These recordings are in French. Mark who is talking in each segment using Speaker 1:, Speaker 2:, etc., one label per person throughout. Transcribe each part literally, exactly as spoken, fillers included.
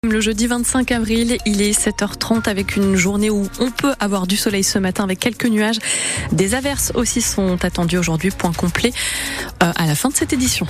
Speaker 1: Le jeudi vingt-cinq avril, il est sept heures trente avec une journée où on peut avoir du soleil ce matin avec quelques nuages. Des averses aussi sont attendues aujourd'hui. Point complet euh, à la fin de cette édition.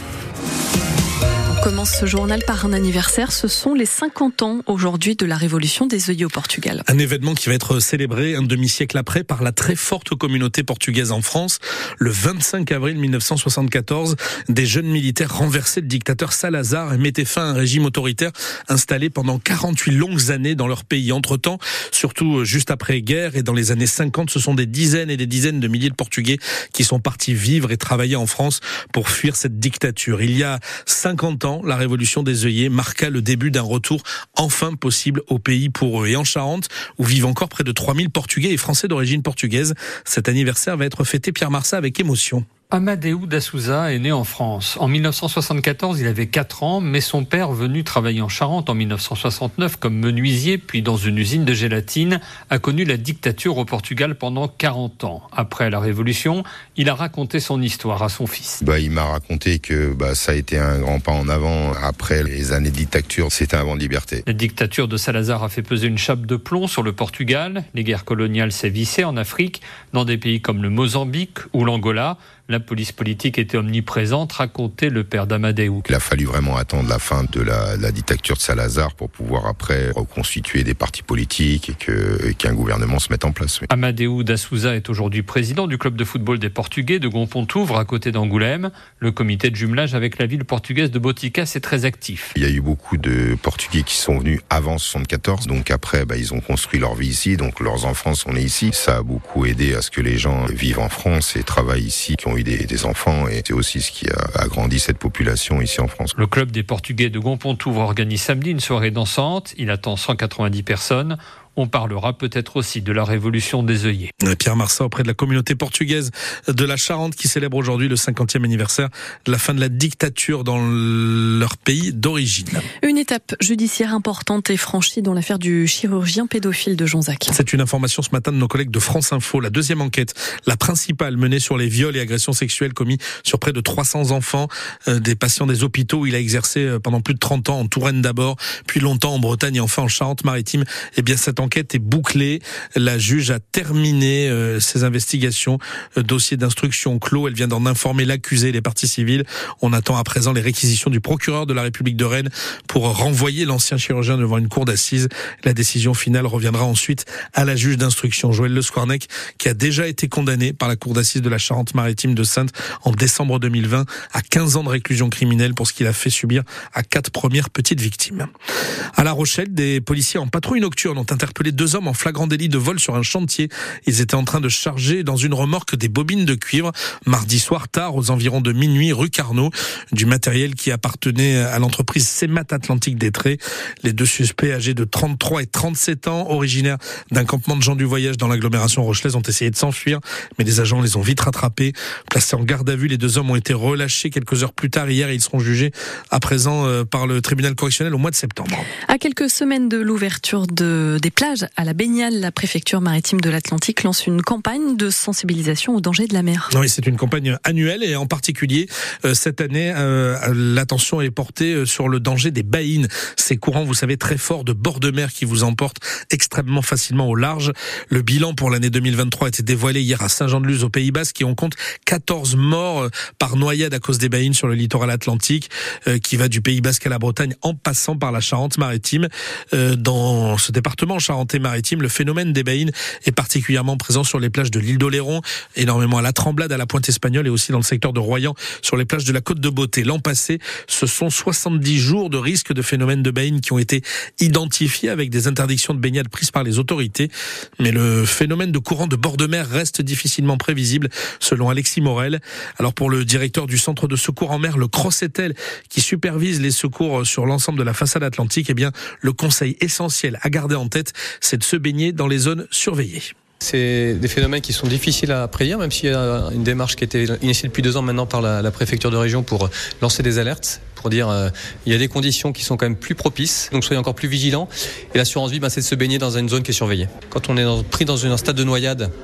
Speaker 1: On commence ce journal par un anniversaire. Ce sont les cinquante ans aujourd'hui de la révolution des œillets au Portugal.
Speaker 2: Un événement qui va être célébré un demi-siècle après par la très forte communauté portugaise en France. Le vingt-cinq avril mille neuf cent soixante-quatorze, des jeunes militaires renversaient le dictateur Salazar et mettaient fin à un régime autoritaire installé pendant quarante-huit longues années dans leur pays. Entre-temps, surtout juste après-guerre et dans les années cinquante, ce sont des dizaines et des dizaines de milliers de Portugais qui sont partis vivre et travailler en France pour fuir cette dictature. Il y a cinquante ans, la révolution des œillets marqua le début d'un retour enfin possible au pays pour eux. Et en Charente, où vivent encore près de trois mille Portugais et Français d'origine portugaise, cet anniversaire va être fêté, Pierre Marsat, avec émotion.
Speaker 3: Amadeu da Souza est né en France. En mille neuf cent soixante-quatorze, il avait quatre ans, mais son père, venu travailler en Charente en mille neuf cent soixante-neuf comme menuisier, puis dans une usine de gélatine, a connu la dictature au Portugal pendant quarante ans. Après la Révolution, il a raconté son histoire à son fils.
Speaker 4: Bah, il m'a raconté que bah, ça a été un grand pas en avant. Après les années de dictature, c'était un vent de liberté.
Speaker 3: La dictature de Salazar a fait peser une chape de plomb sur le Portugal. Les guerres coloniales sévissaient en Afrique, dans des pays comme le Mozambique ou l'Angola. La police politique était omniprésente, racontait le père d'Amadeu.
Speaker 4: Il a fallu vraiment attendre la fin de la, la dictature de Salazar pour pouvoir après reconstituer des partis politiques et, que, et qu'un gouvernement se mette en place. Oui.
Speaker 3: Amadeu da Souza est aujourd'hui président du club de football des Portugais de Gonpontouvre, à côté d'Angoulême. Le comité de jumelage avec la ville portugaise de Boticas est très actif.
Speaker 4: Il y a eu beaucoup de Portugais qui sont venus avant soixante-quatorze, donc après bah, ils ont construit leur vie ici, donc leurs enfants sont nés ici. Ça a beaucoup aidé à ce que les gens vivent en France et travaillent ici, qui ont eu Des, des enfants, et c'est aussi ce qui a agrandi cette population ici en France.
Speaker 3: Le club des Portugais de Gonpontouvre organise samedi une soirée dansante. Il attend cent quatre-vingt-dix personnes. On parlera peut-être aussi de la révolution des œillets.
Speaker 2: Pierre Marsat auprès de la communauté portugaise de la Charente qui célèbre aujourd'hui le cinquantième anniversaire de la fin de la dictature dans leur pays d'origine.
Speaker 1: Une étape judiciaire importante est franchie dans l'affaire du chirurgien pédophile de Jonzac.
Speaker 2: C'est une information ce matin de nos collègues de France Info. La deuxième enquête, la principale, menée sur les viols et agressions sexuelles commis sur près de trois cents enfants, euh, des patients des hôpitaux où il a exercé pendant plus de trente ans, en Touraine d'abord, puis longtemps en Bretagne et enfin en Charente-Maritime. Eh bien, cette enquête est bouclée. La juge a terminé euh, ses investigations. Euh, dossier d'instruction clos. Elle vient d'en informer l'accusé et les parties civiles. On attend à présent les réquisitions du procureur de la République de Rennes pour renvoyer l'ancien chirurgien devant une cour d'assises. La décision finale reviendra ensuite à la juge d'instruction, Joëlle Le Squarnec, qui a déjà été condamné par la cour d'assises de la Charente-Maritime de Saintes en décembre deux mille vingt à quinze ans de réclusion criminelle pour ce qu'il a fait subir à quatre premières petites victimes. À La Rochelle, des policiers en patrouille nocturne ont interpellé deux hommes en flagrant délit de vol sur un chantier. Ils étaient en train de charger dans une remorque des bobines de cuivre mardi soir tard aux environs de minuit rue Carnot, du matériel qui appartenait à l'entreprise Cemat Atlantique d'Étré. Les deux suspects âgés de trente-trois et trente-sept ans, originaires d'un campement de gens du voyage dans l'agglomération rochelaise, ont essayé de s'enfuir, mais les agents les ont vite rattrapés. Placés en garde à vue, les deux hommes ont été relâchés quelques heures plus tard hier et ils seront jugés à présent par le tribunal correctionnel au mois de septembre.
Speaker 1: À quelques semaines de l'ouverture de, des plages à la baignade, la préfecture maritime de l'Atlantique lance une campagne de sensibilisation aux dangers de la mer.
Speaker 2: Oui, c'est une campagne annuelle et en particulier euh, cette année, euh, l'attention est portée sur le danger des baïnes. Ces courants, vous savez, très forts de bord de mer qui vous emportent extrêmement facilement au large. Le bilan pour l'année deux mille vingt-trois a été dévoilé hier à Saint-Jean-de-Luz, au Pays Basque, qui on compte quatorze morts par noyade à cause des baïnes sur le littoral atlantique, euh, qui va du Pays Basque à la Bretagne en passant par la Charente-Maritime. Euh, dans ce département Charente-Maritime, le phénomène des baïnes est particulièrement présent sur les plages de l'île d'Oléron, énormément à la Tremblade, à la Pointe Espagnole et aussi dans le secteur de Royan, sur les plages de la Côte de Beauté. L'an passé, ce sont soixante-dix jours de risque de phénomène de baïnes qui ont été identifiés avec des interdictions de baignade prises par les autorités. Mais le phénomène de courant de bord de mer reste difficilement prévisible, selon Alexis Morel. Alors pour le directeur du centre de secours en mer, le Crossetel, qui supervise les secours sur l'ensemble de la façade atlantique, eh bien, le conseil essentiel à garder en tête, c'est de se baigner dans les zones surveillées.
Speaker 5: C'est des phénomènes qui sont difficiles à prédire, même s'il y a une démarche qui a été initiée depuis deux ans maintenant par la, la préfecture de région pour lancer des alertes, pour dire euh, il y a des conditions qui sont quand même plus propices, donc soyez encore plus vigilants. Et l'assurance vie, ben, c'est de se baigner dans une zone qui est surveillée. Quand on est dans, pris dans une, un stade de noyade,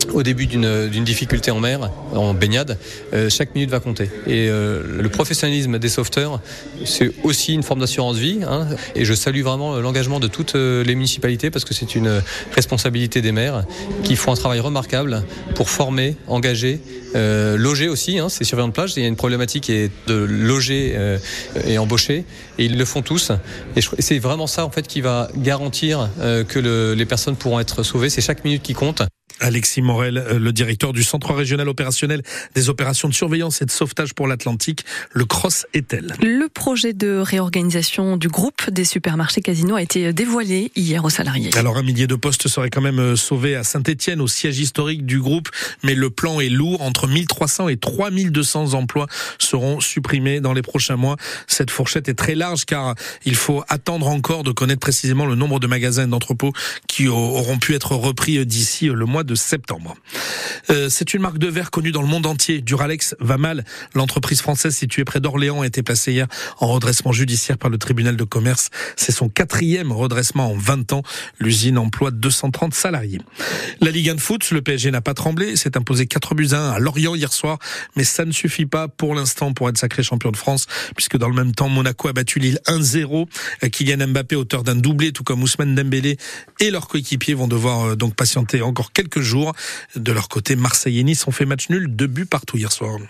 Speaker 5: au début d'une, d'une difficulté en mer, en baignade, euh, chaque minute va compter. Et euh, le professionnalisme des sauveteurs, c'est aussi une forme d'assurance vie. Hein, et je salue vraiment l'engagement de toutes les municipalités parce que c'est une responsabilité des maires qui font un travail remarquable pour former, engager, euh, loger aussi. Hein, c'est surveillant de plage. Il y a une problématique qui est de loger euh, et embaucher. Et ils le font tous. Et, je, et c'est vraiment ça en fait qui va garantir euh, que le, les personnes pourront être sauvées. C'est chaque minute qui compte.
Speaker 2: Alexis Morel, le directeur du Centre régional opérationnel des opérations de surveillance et de sauvetage pour l'Atlantique, le Cross-Etel.
Speaker 1: Le projet de réorganisation du groupe des supermarchés Casino a été dévoilé hier aux salariés.
Speaker 2: Alors un millier de postes seraient quand même sauvés à Saint-Étienne, au siège historique du groupe, mais le plan est lourd. Entre mille trois cents et trois mille deux cents emplois seront supprimés dans les prochains mois. Cette fourchette est très large car il faut attendre encore de connaître précisément le nombre de magasins et d'entrepôts qui auront pu être repris d'ici le mois de septembre. Euh, c'est une marque de verre connue dans le monde entier. Duralex va mal. L'entreprise française située près d'Orléans a été placée hier en redressement judiciaire par le tribunal de commerce. C'est son quatrième redressement en vingt ans. L'usine emploie deux cent trente salariés. La Ligue un de foot, le P S G n'a pas tremblé. S'est imposé quatre buts à un à Lorient hier soir. Mais ça ne suffit pas pour l'instant pour être sacré champion de France, puisque dans le même temps, Monaco a battu Lille un zéro. Kylian Mbappé, auteur d'un doublé, tout comme Ousmane Dembélé et leurs coéquipiers vont devoir donc patienter encore quelques jours. De leur côté, Marseille et Nice ont fait match nul, deux buts partout hier soir.